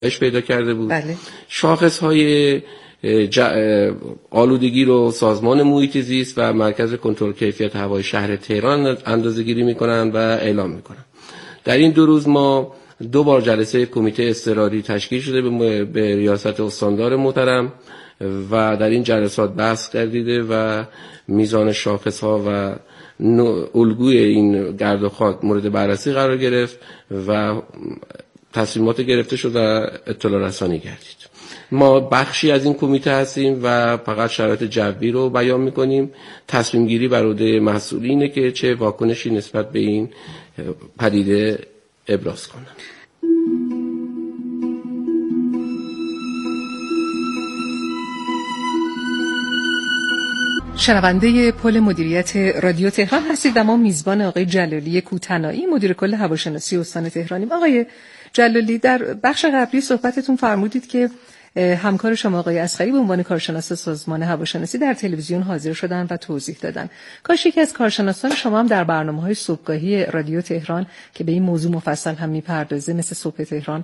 پیدا کرده بود. بله. شاخص‌های آلودگی رو سازمان محیط زیست و مرکز کنترل کیفیت هوای شهر تهران اندازه‌گیری می‌کنن و اعلام می‌کنن. در این 2 روز ما 2 بار جلسه کمیته اضطراری تشکیل شده به ریاست استاندار محترم و در این جلسات بحث گردیده و میزان شاخص‌ها و الگوی این گرد و خاک مورد بررسی قرار گرفت و تصمیمات گرفته شد و اطلاع رسانی گردید. ما بخشی از این کمیته هستیم و فقط شرایط جوی رو بیان می‌کنیم. تصمیم گیری بر عهده مسئولینه که چه واکنشی نسبت به این پدیده ابراز کنن. شنونده پل مدیریت رادیو تهران هستید و ما میزبان آقای جلالی کوتنایی مدیر کل هواشناسی استان تهرانیم. آقای جلالی، در بخش قبلی صحبتتون فرمودید که همکار شما آقای اصغری به عنوان کارشناس سازمان هواشناسی در تلویزیون حاضر شدن و توضیح دادن. کاش یکی از کارشناسان شما هم در برنامه‌های صبحگاهی رادیو تهران که به این موضوع مفصل هم میپردازه مثل صبح تهران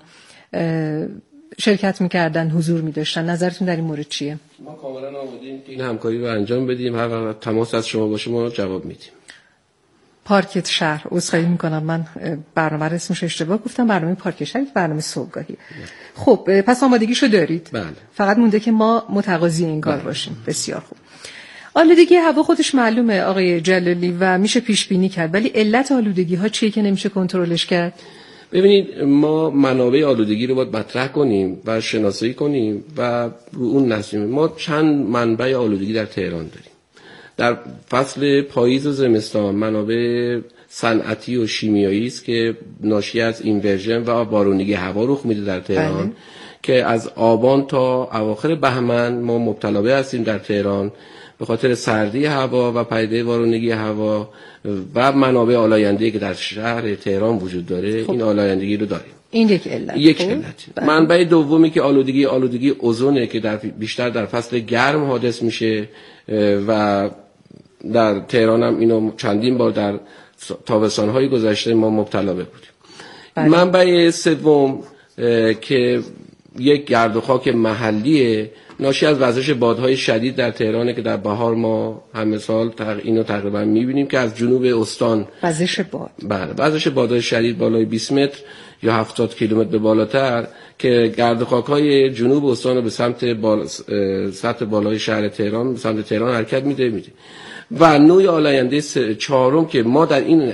شرکت میکردن، حضور میداشتن. نظرتون در این مورد چیه؟ ما کاملا آماده‌ایم که این همکاری رو انجام بدیم. هر وقت تماس از شما باشه ما جواب میدیم. پارکت شهر، عذرخواهی میکنم من برنامه رو اسمش اشتباه گفتم، برنامه پارکت شهر برنامه صبحگاهی. خب پس آمادگیشو دارید؟ بله. فقط مونده که ما متقاضی این کار باشیم. بسیار خوب. آلودگی هوا خودش معلومه آقای جلالی و میشه پیش بینی کرد، ولی علت آلودگی ها چیه که نمیشه کنترلش کرد؟ ببینید، ما منابع آلودگی رو باید مطرح کنیم و شناسایی کنیم و رو اون نسیم. ما چند منبع آلودگی در تهران داریم. در فصل پاییز و زمستان منابع صنعتی و شیمیایی است که ناشی از اینورژن و بارونگی هوا رخ میده در تهران. بله. که از آبان تا اواخر بهمن ما مبتلا به هستیم در تهران به خاطر سردی هوا و پدیده بارونگی هوا و منابع آلاینده‌ای که در شهر تهران وجود داره. این آلایندگی رو داریم. این یک علت. علت. منبع دومی که آلودگی اوزونه که بیشتر در فصل گرم حادث میشه و در تهران هم اینو چندین بار در تابستان‌های گذشته ما مبتلا به بودیم. منبع سوم که یک گرد و خاک محلیه ناشی از وزش بادهای شدید در تهرانه که در بهار ما همه سال اینو تقریبا می‌بینیم که از جنوب استان وزش باد. بله، وزش بادهای شدید بالای 20 متر یا 70 کیلومتر به بالاتر که گرد و خاک‌های جنوب استان رو به سمت سطح بالای شهر تهران به سمت تهران حرکت میده. و نوع آلاینده چهارم که ما در این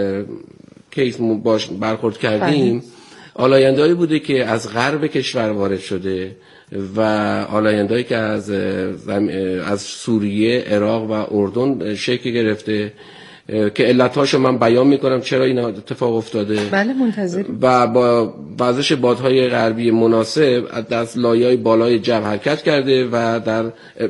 کیس باش برخورد کردیم آلاینده‌ای بوده که از غرب کشور وارد شده و آلاینده‌ای که از سوریه، عراق و اردن شکل گرفته که علتاشو من بیان میکنم چرا این اتفاق افتاده. بله، منتظریم. و با وزش بادهای غربی مناسب از لایه‌های بالای جو حرکت کرده و در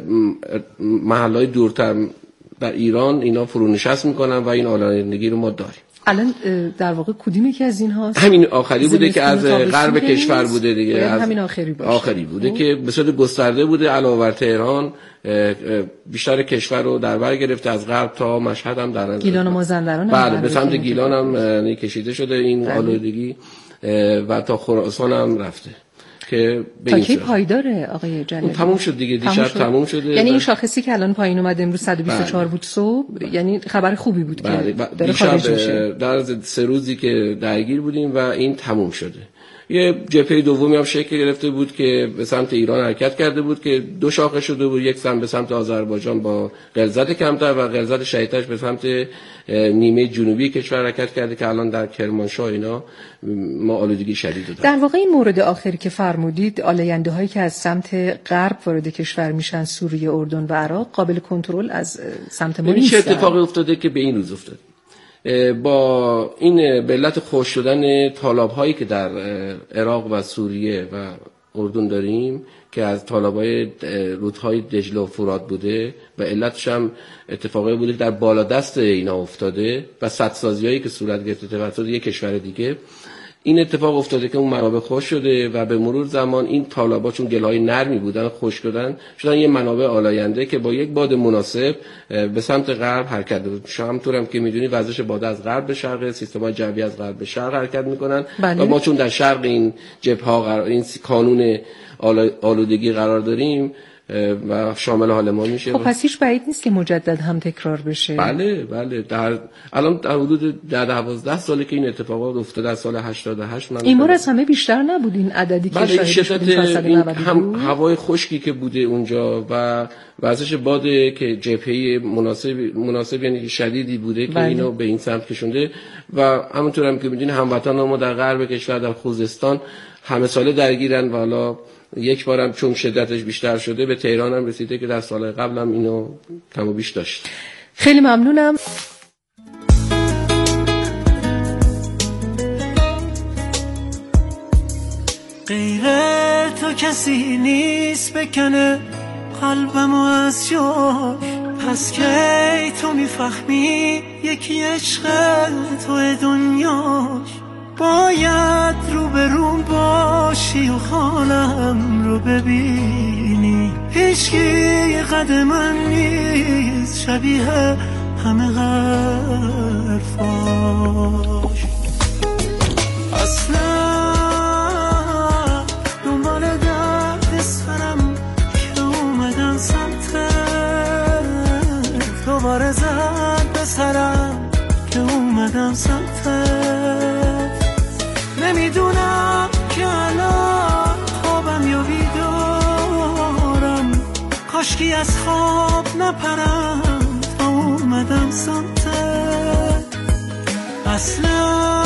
محلهای دورتر در ایران اینا فرونشست میکنن و این آلایندگی رو ما داریم. الان در واقع کدومی که از این هاست؟ همین آخری بوده که از غرب کشور بوده دیگه. همین آخری باشه. آخری بوده که به صورت گسترده بوده علاوه بر تهران بیشتر کشور رو در بر گرفته، از غرب تا مشهد هم در گیلان و مازندران. بله، به سمت گیلان هم کشیده شده این آلودگی و تا خراسان هم رفته که تا کی پایداره آقای جلالی؟ تموم شد دیگه، دیشب تموم شده. یعنی این شاخصی که الان پایین اومده امروز 124 بود صبح، یعنی خبر خوبی بود که داره خارج میشه. در 3 روزی که درگیر بودیم و این تموم شده. یه جبهه دومی هم شکل گرفته بود که به سمت ایران حرکت کرده بود که 2 شاخه شده بود، یک سمت به سمت آذربایجان با غلظت کمتر و غلظت شدیدترش به سمت نیمه جنوبی کشور حرکت کرده که الان در کرمانشاه اینا ما آلودگی شدید داریم. در واقع این مورد آخری که فرمودید، آلاینده‌هایی که از سمت غرب وارد کشور میشن، سوریه، اردن و عراق، قابل کنترل از سمت ما نیست. چه اتفاقی افتاده که به این روز افتاد؟ با این به علت خشک شدن تالاب‌هایی که در عراق و سوریه و اردن داریم که از تالاب‌های رودهای دجله و فرات بوده و علتش هم اتفاقی بوده که در بالادست اینا افتاده و سدسازی‌هایی که صورت گرفته توسط یک کشور دیگه، این اتفاق افتاده که اون منابع خشک شده و به مرور زمان این تالاب‌ها چون گل‌های نرمی بودن خشک شدن یه منابع آلاینده که با یک باد مناسب به سمت غرب حرکت داره. همونطور هم که می‌دونید وزش باد از غرب به شرق، سیستم‌های جوی از غرب به شرق حرکت می‌کنن و ما چون در شرق این جبهه‌ها این کانون آلودگی قرار داریم و شامل حال ما میشه. خب پس هیچ بعید نیست که مجدد هم تکرار بشه. بله الان در حدود 12 ساله که این اتفاقات افتاده. از سال 88 من این بار از همه بیشتر نبود این عددی که شاهدش بودیم تا سال 90 هم هوای خشکی که بوده اونجا و وزش باد که جبهه‌ای مناسب یعنی شدیدی بوده که اینو به این سمت کشونده و همونطور هم که می‌دونید هموطنان ما در غرب کشور در خوزستان همه ساله درگیرن و حالا یک بارم چون شدتش بیشتر شده به تهران هم رسیده که در سال قبل هم اینو کم و بیش داشت. خیلی ممنونم. غیر تو کسی نیست بکنه قلبمو از جاش، پس که تو میفهمی یکی عشق تو دنیاش. باید رو به روم باشی و حالم رو ببینی، هیچکی قد من نیست شبیه همه حرفاش. اصلا دنبال درد سرم که اومدم سمتت، دوباره زد به سرم که اومدم سمتت. نمیدونم که الان خوابم یا بیدارم، کاشکی از خواب نپرم تا اومدم سمتت. اصلا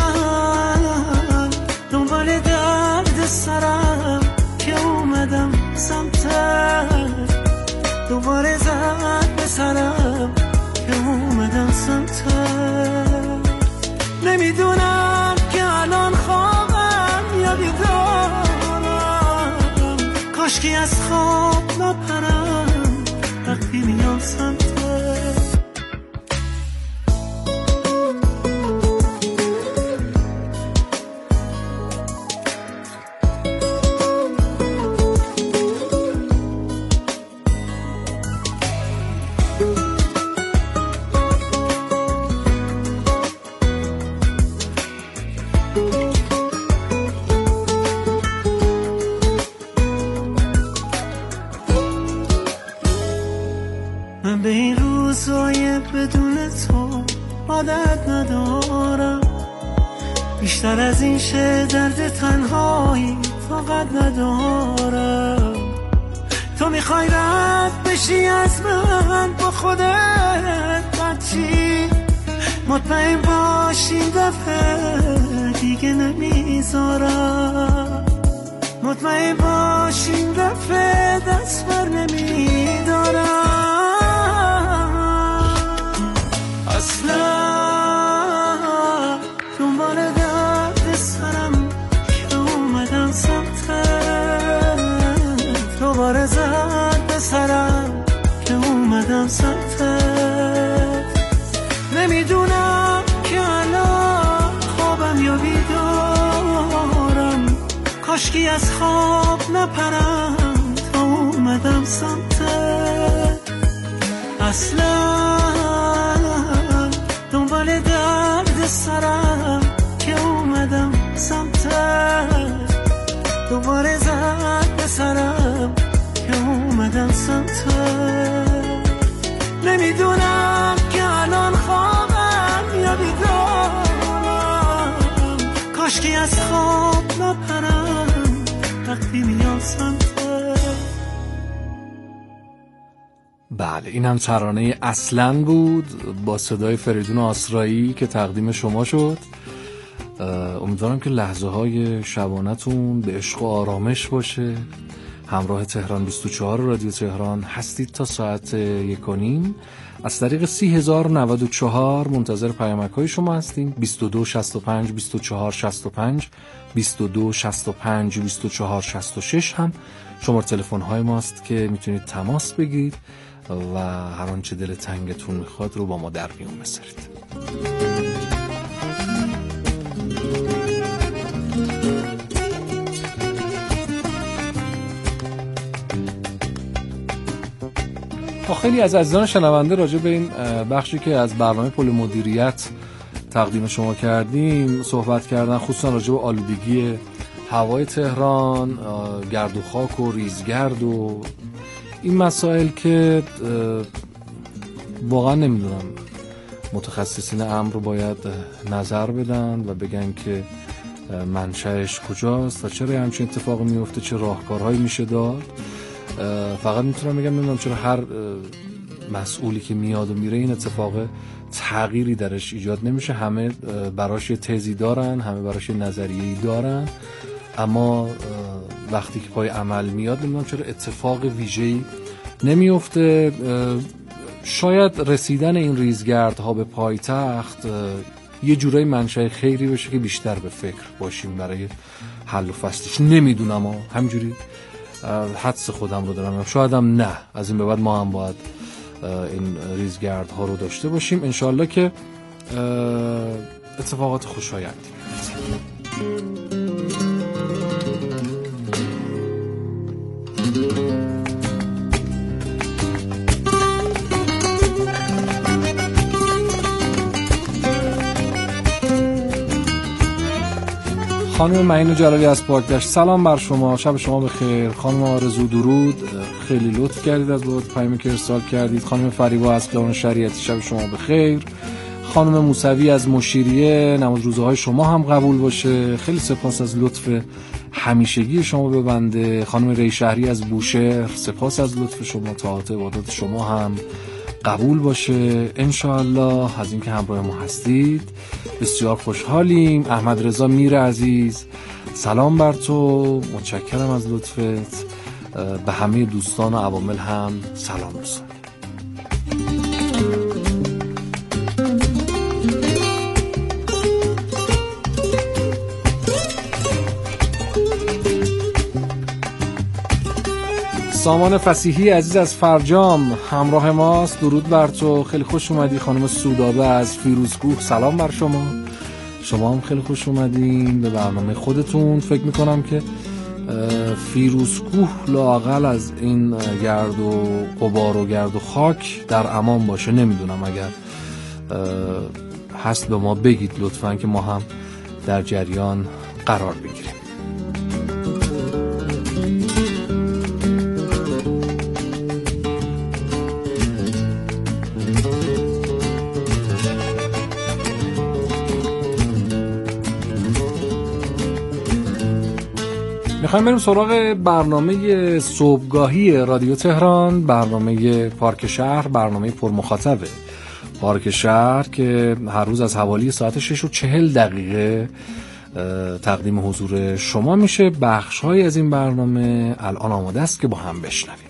دنبال درد سرم که اومدم سمتت، دوباره زد به سرم که اومدم سمتت. نمیدونم که الان خوابم یا بیدارم، کاشکی از خواب نپرم وقتی میام سمتت. من به این روزای بدون تو عادت ندارم، بیشتر از این شه درد تنهایی طاقت ندارم. تو میخوای رد بشی از من با خودت بچی، مطمئن باش این دفعه دیگه نمیذارم، مطمئن باش این دفعه دست بر نمیدارم. اصلا دنبال درد سرم که اومدم سمتت، دوباره زد به سرم که اومدم سمتت. نمیدونم که الان خوابم یا بیدارم، کاشکی از خواب نپرم تا اومدم سمتت. اصلا دنبال درد سرم که اومدم سمتت، دوباره زد به سرم که اومدم سمتت. نمیدونم که الان خوابم یا بیدارم، کاشکی از خواب نپرم وقتی میام سمتت. بله، این هم ترانه اصلاً بود با صدای فریدون آسرایی که تقدیم شما شد. امیدوارم که لحظه های شبانتون به عشق و آرامش باشه. همراه تهران 24 رادیو تهران هستید تا ساعت 1:30. از طریق 30,094 منتظر پیامک های شما هستیم. 22 65 24 65 22 65 24 66 هم شماره تلفن های ماست که میتونید تماس بگیرید و هر آنچه دل تنگتون میخواد رو با ما در میون بذارید. خیلی از عزیزان شنونده راجع به این بخشی که از برنامه پل مدیریت تقدیم شما کردیم صحبت کردن، خصوصا راجع به آلودگی هوای تهران، گرد و خاک و ریزگرد و این مسائل که واقعا نمیدونم متخصصین امر رو باید نظر بدن و بگن که منشأش کجاست و چرا همچین اتفاقی میفته، چه راهکارهایی میشه داد. فقط میتونم بگم نمیدونم چرا هر مسئولی که میاد و میره این اتفاق تغییری درش ایجاد نمیشه. همه براش تزی دارن، همه براش نظریه‌ای دارن، اما وقتی که پای عمل میاد نمیدونم چرا اتفاق ویژه‌ای نمیفته. شاید رسیدن این ریزگردها به پایتخت یه جورایی منشأ خیری بشه که بیشتر به فکر باشیم برای حل و فصلش. نمیدونم، همجوری حدس خودم رو دارم، شاید هم نه. از این به بعد ما هم باید این ریزگردها رو داشته باشیم، انشالله که اتفاقات خوشایندی بیفته. خانم معین جلالی از پاکدشت، سلام بر شما، شب شما بخیر. خانم آرزو درود، خیلی لطف کردید از بود پیامی که ارسال کردید. خانم فریبا از قانون شریعتی، شب شما بخیر. خانم موسوی از مشیریه، نماز روزهای شما هم قبول باشه، خیلی سپاس از لطف همیشگی شما به بنده. خانم ری شهری از بوشهر، سپاس از لطف شما، طاعت عبادات شما هم قبول باشه انشاءالله. از اینکه همراه ما هستید بسیار خوشحالیم. احمد رضا میر عزیز، سلام بر تو، متشکرم از لطفت. به همه دوستان و عوامل هم سلام رسانید. سامان فصیحی عزیز از فرجام همراه ماست، درود بر تو، خیلی خوش اومدی. خانم سودابه از فیروزکوه، سلام بر شما، شما هم خیلی خوش اومدین به برنامه خودتون. فکر میکنم که فیروزکوه لااقل از این گرد و غبار و گرد و خاک در امان باشه. نمیدونم، اگر هست به ما بگید لطفاً که ما هم در جریان قرار بگیریم. میخوایم بریم سراغ برنامه صبحگاهی رادیو تهران، برنامه پارک شهر، برنامه پرمخاطب پارک شهر که هر روز از حوالی ساعت 6:40 تقدیم حضور شما میشه. بخش‌هایی از این برنامه الان آماده است که با هم بشنویم.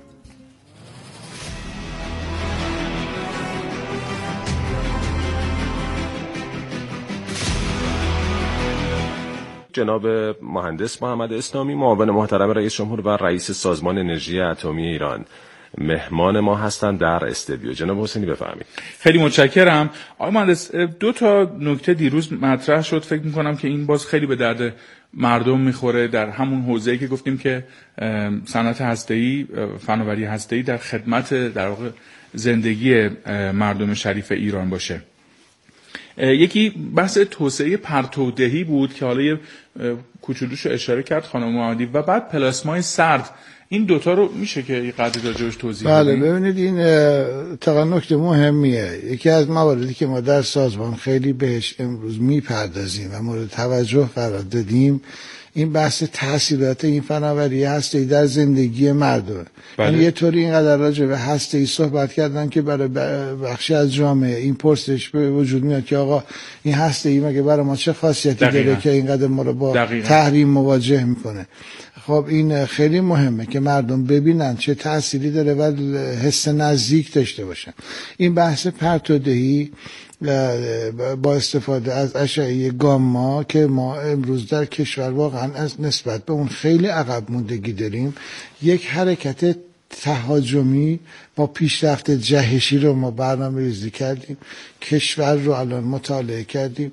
جناب مهندس محمد اسلامی، معاون محترم رئیس جمهور و رئیس سازمان انرژی اتمی ایران، مهمان ما هستند در استودیو. جناب حسینی بفرمایید. خیلی متشکرم. آقای مهندس، دو تا نکته دیروز مطرح شد، فکر می‌کنم که این باز خیلی به درد مردم میخوره. در همون حوزه‌ای که گفتیم که صنعت هسته‌ای، فناوری هسته‌ای در خدمت در واقع زندگی مردم شریف ایران باشه. یکی بحث توسعه پرتودهی بود که حالا یه کوچولوشو اشاره کرد خانم محمدی، و بعد پلاسمای سرد. این دوتا رو میشه که یه قدری راجعش توضیح بدید؟ بله، ببینید این تا نکته مهمیه. یکی از مواردی که ما در سازمان خیلی بهش امروز میپردازیم و مورد توجه قرار دادیم، این بحث تاثیرات این فناوری هسته‌ای در زندگی مردم. یعنی یه طوری اینقدر راجع به هسته‌ای صحبت کردن که برای بخشی از جامعه این پرسش به وجود میاد که آقا این هسته‌ای مگه برای ما چه خاصیتی داره که اینقدر ما رو با تحریم مواجه میکنه. خب این خیلی مهمه که مردم ببینن چه تأثیری داره و حس نزدیک داشته باشن. این بحث پرتودهی با استفاده از اشعه گاما که ما امروز در کشور واقعا از نسبت به اون خیلی عقب موندگی داریم، یک حرکت تهاجمی با پیشرفت جهشی رو ما برنامه‌ریزی کردیم. کشور رو الان مطالعه کردیم،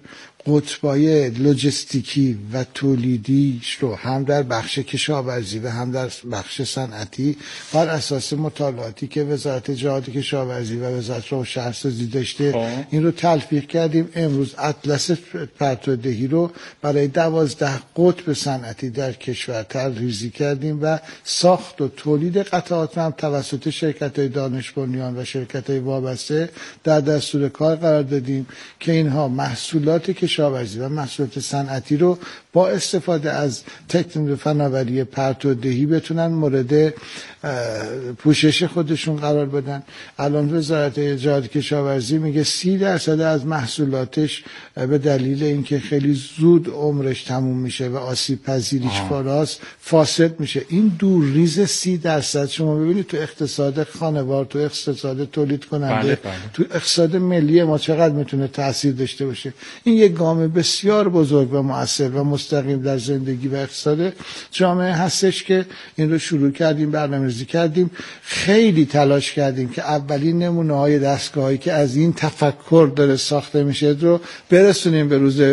قطبای لوجستیکی و تولیدیش رو هم در بخش کشاورزی و هم در بخش صنعتی بر اساس مطالعاتی که وزارت جهاد کشاورزی و وزارت راه و شهرسازی داشته این رو تلفیق کردیم. امروز اطلس پرتودهی رو برای 12 قطب صنعتی در کشور طرح‌ریزی کردیم و ساخت و تولید قطعات هم توسط شرکت‌های دانش بنیان و شرکت‌های وابسته در دستور کار قرار دادیم که اینها محصولات کشاورزی و محصولات صنعتی رو با استفاده از تکنولوژی فناوری پرتودهی بتونن مورد پوشش خودشون قرار بدن. الان وزارت جهاد کشاورزی میگه 30% از محصولاتش به دلیل اینکه خیلی زود عمرش تموم میشه و آسیب پذیریش بالاست فاسد میشه. این دورریز 30% شما ببینید تو اقتصاد خانوار، تو اقتصاد تولید کننده، تو اقتصاد ملی ما چقدر میتونه تاثیر داشته باشه. این یک گام بسیار بزرگ و مؤثر و مستقیم در زندگی و اقتصاد جامعه هستش که این رو شروع کردیم، برنامه‌ریزی کردیم، خیلی تلاش کردیم که اولین نمونه‌های دستگاهایی که از این تفکر داره ساخته میشه رو برسونیم به روز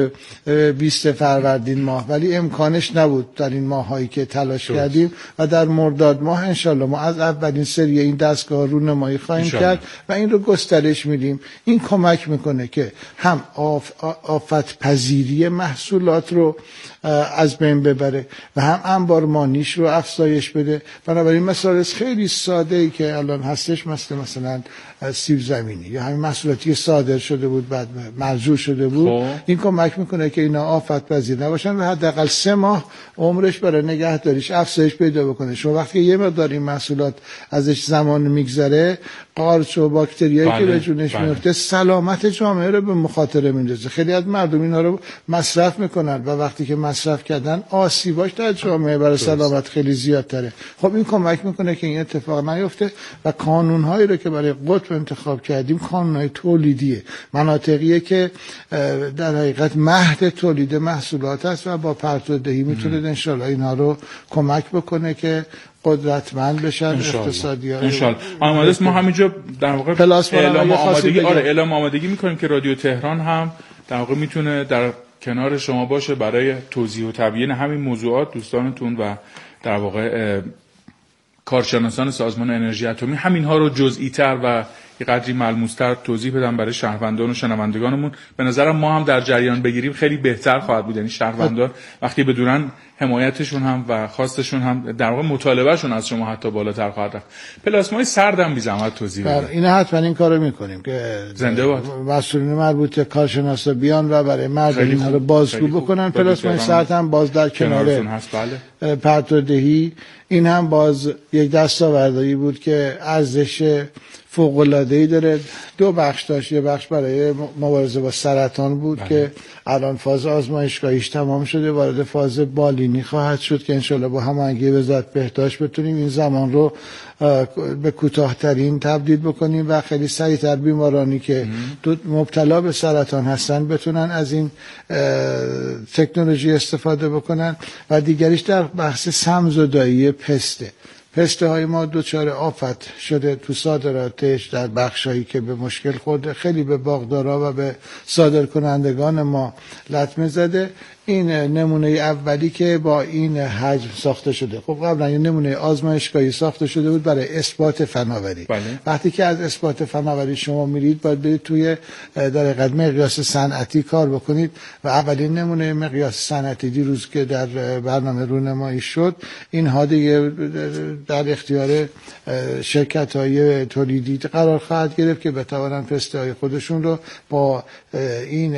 20 فروردین ماه، ولی امکانش نبود در این ماهایی که تلاش کردیم و در مرداد ماه انشالله ما از اولین سری این دستگاه رو نمایی خواهیم کرد و این رو گسترش میدیم. این کمک میکنه که هم آفت پذیری محصولات رو از بین ببره و هم انبارمانیش رو افزایش بده. بنابراین مثال خیلی ساده ای که الان هستش مثلا سیب زمینی یا همین محصولاتی صادر شده بود بعد مرجوع شده بود، این کمک میکنه که اینا آفت پذیر نباشن و حداقل 3 ماه عمرش برای نگهداریش افزایش پیدا بکنه. شما وقتی یه مقدار این محصولات ازش زمان میگذره، قارچ و باکتریایی که به جونش میفته سلامت جامعه رو به مخاطره میندازه. خیلی از مردم اینا رو مصرف میکنن و وقتی که مصرف کردن آسیباش در جامعه برای سلامت خیلی زیادتره. خب این کمک میکنه که این اتفاق نیفته و قانونهایی رو که برای قطب انتخاب کردیم قانونهای تولیدیه، مناطقیه که در حقیقت مهد تولید محصولات است و با پرتودهی میتونه انشالله اینها رو کمک بکنه که قدرتمند بشن اقتصادی ها. انشالله. آماده است. ما همینجا در واقع اعلام آمادگی میکنیم که رادیو تهران هم در واقع میتونه در کنار شما باشه برای توضیح و تبیین همین موضوعات. دوستانتون و در واقع کارشناسان سازمان انرژی اتمی همینها رو جزئی تر و یه قدری ملموس‌تر توضیح بدن برای شهروندان و شنوندگانمون. به نظرم ما هم در جریان بگیریم خیلی بهتر خواهد بود. یعنی شهروندان وقتی بدونن حمایتشون هم و خواستشون هم در واقع مطالبهشون از شما حتی بالاتر خواهد رفت. پلاسمای سردم بی زحمت توضیح بدید. این حتما این کارو میکنیم که زنده باد مسئولین مربوطه کارشناسا بیان و برای مردم اینها رو بازگو بکنن. پلاسمای سرد هم باز در کنار پرتودهی این هم باز یک دستاوردی بود که ارزش فوق‌العاده‌ای داره. 2 بخش داشت. یه بخش برای مبارزه با سرطان بود که الان فاز آزمایشگاهیش تمام شده، وارد فاز بالینی خواهد شد که انشالله با هماهنگی وزارت بهداشت بتونیم این زمان رو به کوتاه‌ترین تبدیل بکنیم و خیلی سریع‌تر بیمارانی که مبتلا به سرطان هستن بتونن از این تکنولوژی استفاده بکنن. و دیگریش در بحث سم‌زدایی پسته های ما دوچار آفت شده تو صادراتش در بخشایی که به مشکل خورده، خیلی به باغدارا و به صادرکنندگان ما لطمه زده. این نمونه اولی که با این حجم ساخته شده. خب قبلا یه نمونه آزمایشگاهی ساخته شده بود برای اثبات فناوری. وقتی که از اثبات فناوری شما میرید باید برید توی در حقیقت مقیاس صنعتی کار بکنید و اولین نمونه مقیاس صنعتی دیروز که در برنامه رونمایی شد، اینها دیگه در اختیار شرکت‌های تولیدی قرار خواهد گرفت که بتوانند پسته‌های خودشون رو با این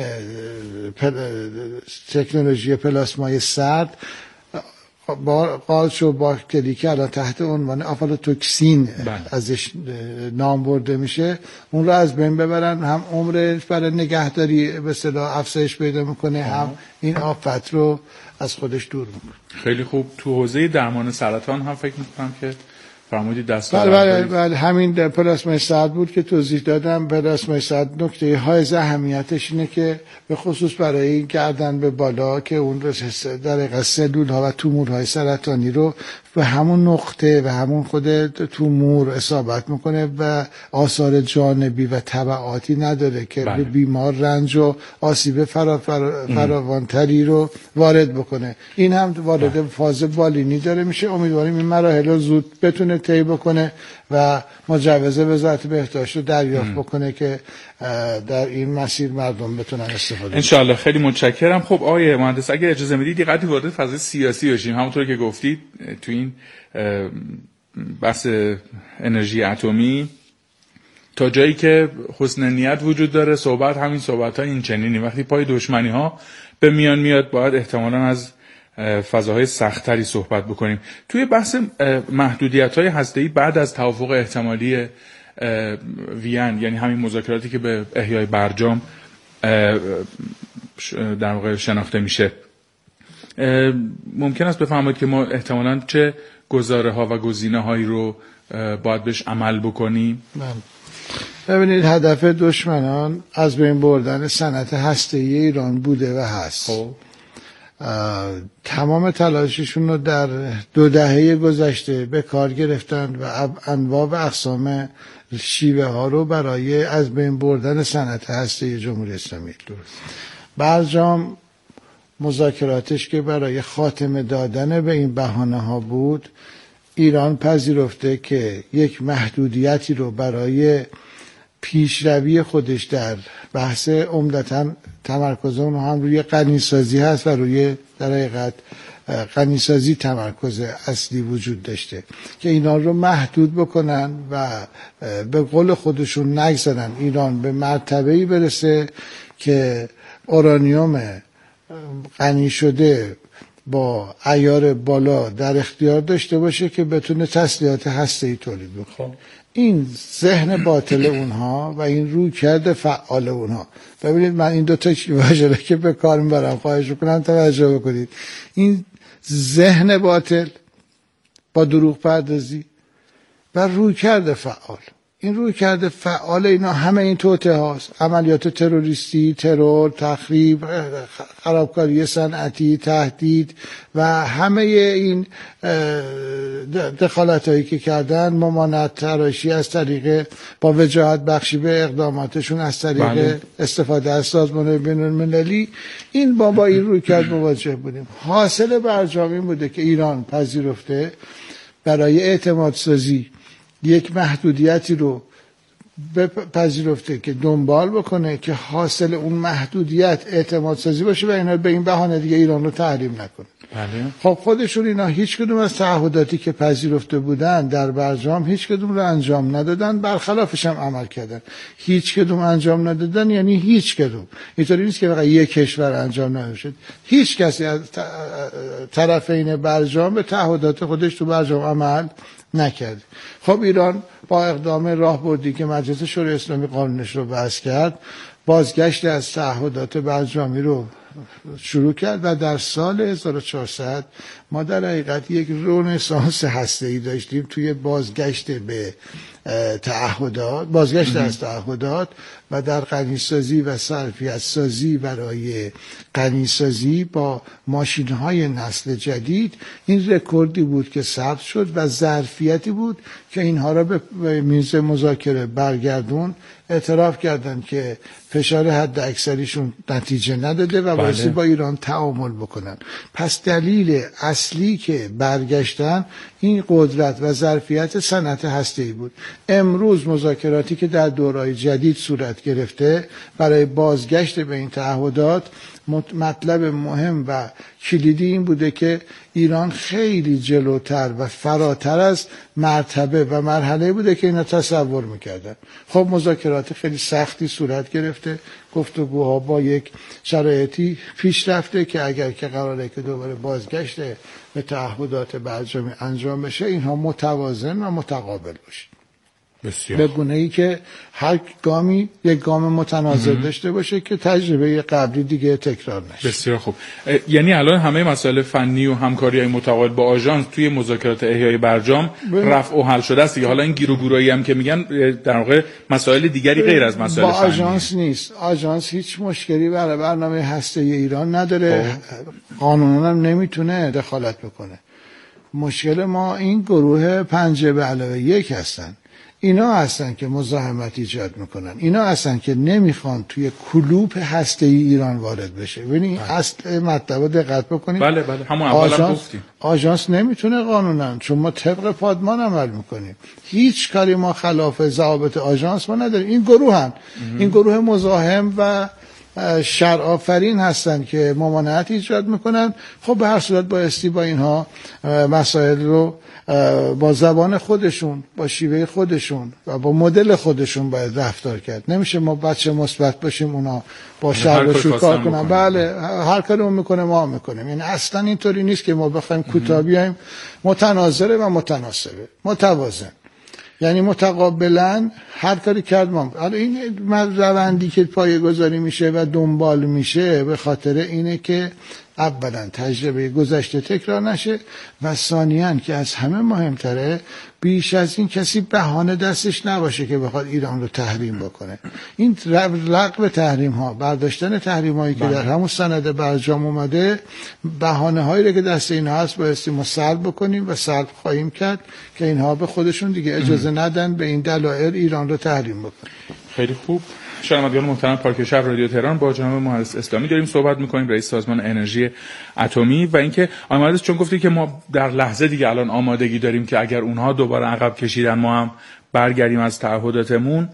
تکنولوژی پلاسمای سرد با قارچ و باکتری که الان تحت عنوان آفلاتوکسین ازش نام برده میشه اون رو از بین ببرن. هم عمرش برای نگهداری به اصطلاح افزایش پیدا میکنه، هم این آفت رو از خودش دور میکنه. خیلی خوب. تو حوزه درمان سرطان هم فکر میکنم که فرمودید دستاورد. بله همین پلاسمای سرد بود که توضیح دادم. پلاسمای سرد نکته های اهمیتش اینه که به خصوص برای گردن به بالا که اون در حقیقت سلول ها و تومورهای سرطانی رو و همون نقطه و همون خود تومور اصابت میکنه و آثار جانبی و تبعاتی نداره که به بیمار رنج و آسیب فراوانتری رو وارد بکنه. این هم وارد فاز بالینی داره میشه. امیدواریم این مراحل رو زود بتونه طی بکنه و مجوز وزارت بهداشت رو دریافت بکنه که در این مسیر مردم بتونن استفاده کنن. انشالله. خیلی متشکرم. خب آقای مهندس اگه اجازه میدید یه قدری وارد فضای سیاسی بشیم. همونطور که گفتید تو این بحث انرژی اتمی تا جایی که حسن نیت وجود داره صحبت همین صحبت‌ها این چنینی. وقتی پای دشمنی‌ها به میان میاد باید احتمالاً از فضاهای سخت‌تری صحبت بکنیم. توی بحث محدودیت‌های هسته‌ای بعد از توافق احتمالی وین، یعنی همین مذاکراتی که به احیای برجام در واقع شناخته میشه، ممکن است بفهمید که ما احتمالاً چه گزاره‌ها و گزینه‌هایی رو باید بهش عمل بکنیم؟ ببینید هدف دشمنان از بین بردن صنعت هسته‌ای ایران بوده و هست. تمام تلاششون رو در 2 دهه گذشته به کار گرفتن و انواع و اقسام شیوه ها رو برای از بین بردن صنعت هسته‌ای جمهوری اسلامی. برجام مذاکراتش که برای خاتمه دادن به این بهانه ها بود، ایران پذیرفته که یک محدودیتی رو برای پیشروی خودش در بحث عمدتاً تمرکز اون هم روی غنیسازی هست و روی در حقیقت غنیسازی تمرکز اصلی وجود داشته که اینا رو محدود بکنن و به قول خودشون نگذارن ایران به مرتبه‌ای برسه که اورانیوم غنی شده با عیار بالا در اختیار داشته باشه که بتونه تسلیحات هسته‌ای تولید بکنه. این ذهن باطل اونها و این رویکرد فعال اونها. ببینید من این 2 تا واژه که به کار میبرم خواهش میکنم توجه بکنید. این ذهن باطل با دروغ پردازی و رویکرد فعال. این رویکرد فعال اینا همه این توطئه هاست. عملیات تروریستی، ترور، تخریب، خرابکاری صنعتی، تهدید و همه این دخالت هایی که کردن، ممانعت تراشی از طریق با وجاهت بخشی به اقداماتشون از طریق استفاده از سازمان بین المللی، این با این رویکرد مواجه بودیم. حاصل برجام این بوده که ایران پذیرفته برای اعتماد سازی یک محدودیتی رو پذیرفته که دنبال بکنه که حاصل اون محدودیت اعتماد سازی باشه و اینا به این بهانه دیگه ایران رو تحریم نکنه. خب خودشون اینا هیچ کدوم از تعهداتی که پذیرفته بودن در برجام هیچ کدوم رو انجام ندادن، برخلافش هم عمل کردن. هیچ کدوم انجام ندادن یعنی هیچ کدوم. اینطوری نیست که فقط یک کشور انجام نداشت. هیچ کسی از طرفین برجام به تعهدات خودش تو برجام عمل نکرد. خب ایران با اقدام راهبردی که مجلس شورای اسلامی قانونش رو وضع کرد، بازگشت از تعهدات برجامی رو شروع کرد و در سال 1400 ما در حقیقت یک رنسانس هسته‌ای داشتیم توی بازگشت به تعهدات، بازگشت از تعهدات و در غنیسازی و ظرفیت سازی برای غنیسازی با ماشین‌های نسل جدید. این رکوردی بود که ثبت شد و ظرفیتی بود که اینها را به میز مذاکره برگردون، اعتراف کردند که فشار حد اکثریشون نتیجه نداده و باعث با ایران تعامل بکنن. پس دلیل اصلی که برگشتن این قدرت و ظرفیت صنعت هسته‌ای بود. امروز مذاکراتی که در دورهای جدید صورت گرفته برای بازگشت به این تعهدات، مطلب مهم و کلیدی این بوده که ایران خیلی جلوتر و فراتر از مرتبه و مرحله بوده که اینا تصور میکردن. خب مذاکرات خیلی سختی صورت گرفته، گفتگوها با یک شرایطی پیش رفته که اگر که قراره که دوباره بازگشت به تعهدات برجامی انجام بشه، اینها متوازن و متقابل باشه. به گونه‌ای که هر گامی یک گام متناظر داشته باشه که تجربه قبلی دیگه تکرار نشه. بسیار خوب. یعنی الان همه مسائل فنی و همکاری‌های متقابل با آژانس توی مذاکرات احیای برجام رفع و حل شده است. حالا این گیر و گورایی هم که میگن در واقع مسائل دیگری غیر از مسائل فنی. با آژانس نیست. آژانس هیچ مشکلی برای برنامه هسته‌ای ایران نداره. قانونا هم نمیتونه دخالت بکنه. مشکل ما این گروه 5+1 هستن. اینا هستن که مزاحمت ایجاد میکنن، اینا هستن که نمیخوان توی کلوپ هسته‌ای ایران وارد بشه. ببینید اصل مطلب دقت بکنید. بله همون اولا گفتیم آژانس نمیتونه قانونا، چون ما طبق پادمان عمل میکنیم، هیچ کاری ما خلاف ضوابط آژانس ما نداریم. این گروه مزاحم و شر آفرین هستن که ممانعت ایجاد میکنن. خب به هر صورت بایستی با اینها مسائل رو با زبان خودشون، با شیوه خودشون و با مدل خودشون باید رفتار کرد. نمیشه ما بچه مثبت باشیم اونا با شر و شور کار کنن. بله هر کاری اون میکنه ما میکنیم. یعنی اصلا اینطوری نیست که ما بخوایم کوتاه بیایم. متناظره و متناسبه، متوازن، یعنی متقابلا هر کاری کرد ما. این روندی که پایه‌گذاری میشه و دنبال میشه به خاطر اینه که اولا تجربه گذشته تکرار نشه و ثانیاً که از همه مهمتره بیش از این کسی بهانه دستش نباشه که بخواد ایران رو تحریم بکنه. این لغو تحریم ها، برداشتن تحریم هایی که در همون سند برجام اومده، بهانه هایی که دست اینها هست بایستی ما سلب بکنیم و سلب خواهیم کرد که اینها به خودشون دیگه اجازه ندن به این دلایل ایران رو تحریم بکنن. خیلی خوب. شنوندگان محترم، پارک شب رادیو تهران با جناب مهندس اسلامی داریم صحبت می‌کنیم، رئیس سازمان انرژی اتمی. و اینکه آقای مهندس چون گفتی که ما در لحظه دیگه الان آمادگی داریم که اگر اونها دوباره عقب کشیدن ما هم برگردیم از تعهداتمون.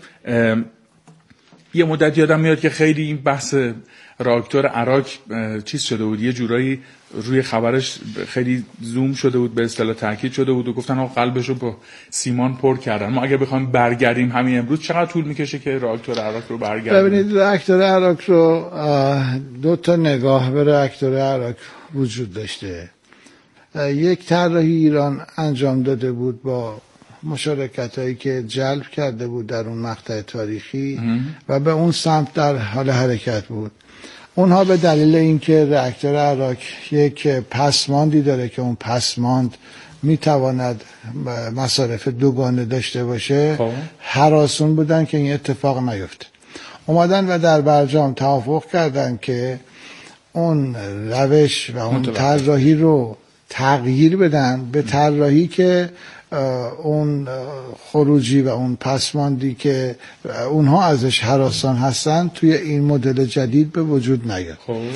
یه مدت یادم میاد که خیلی این بحث راکتور عراق چیز شده بود، یه جورایی روی خبرش خیلی زوم شده بود، به اصطلاح تاکید شده بود و گفتن آقا قلبشو با سیمان پر کردن. ما اگه بخوایم برگردیم همین امروز چقدر طول میکشه که راکتور عراق رو برگردیم؟ ببینید راکتور عراق رو دو تا نگاه به راکتور عراق وجود داشته. یک طراحی ایران انجام داده بود با مشارکتایی که جلب کرده بود در اون مقطع تاریخی و به اون سمت در حال حرکت بود. اونها به دلیل اینکه راکتور عراق یک پسماندی داره که اون پسماند میتواند مصارف دوگانه داشته باشه، هراسون بودن که این اتفاق نیفته. اومدن و در برجام توافق کردن که اون روش و اون طراحی رو تغییر بدن به طراحی که اون خروجی و اون پسماندی که اونها ازش هراسان هستن توی این مدل جدید به وجود نیاد.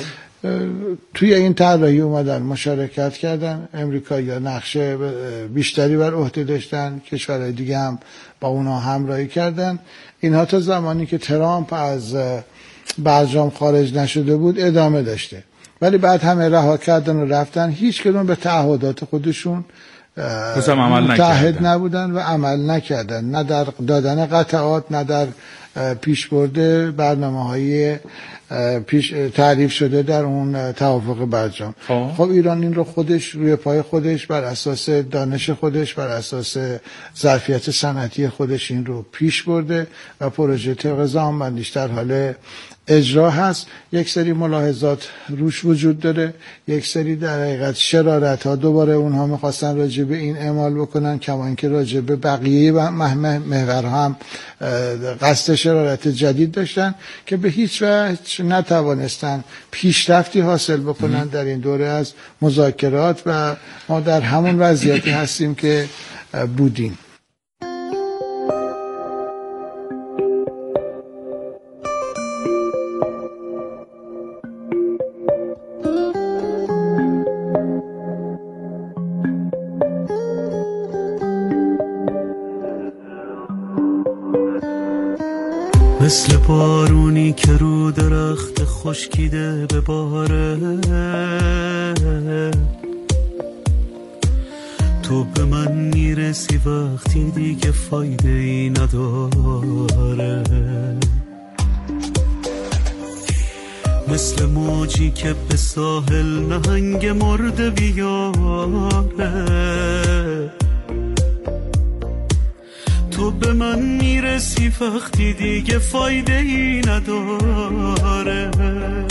توی این طراحی اومدن مشارکت کردن، امریکایی‌ها نقشه بیشتری بر عهده داشتن، کشورهای دیگه هم با اونها همراهی کردن. اینها تا زمانی که ترامپ از برجام خارج نشده بود ادامه داشته، ولی بعد همه رها کردن و رفتن. هیچ کدوم به تعهدات خودشون متحد نبودن و عمل نکردن، نه در دادن قطعات، نه در پیشبرد برنامه‌های تعریف شده در اون توافق برجام. خب ایران این رو خودش روی پای خودش بر اساس دانش خودش، بر اساس ظرفیت صنعتی خودش این رو پیش برده و پروژه طبق زمانبندیش در حال اجرا هست. یک سری ملاحظات روش وجود داره، یک سری در حقیقت شرارت ها دوباره اونها میخواستن راجع به این اعمال بکنن، کما اینکه راجع به بقیه محورها هم قصد شرارت جدید داشتن که به هیچ وجه نتوانستن پیشرفتی حاصل بکنن در این دوره از مذاکرات و ما در همون وضعیتی هستیم که بودیم. مثل بارونی که رو درخت خشکیده بباره، تو به من میرسی وقتی دیگه فایده ای نداره. مثل موجی که به ساحل نهنگ مرده بیاره، تو به من میرسی وقتی دیگه فایده ای نداره.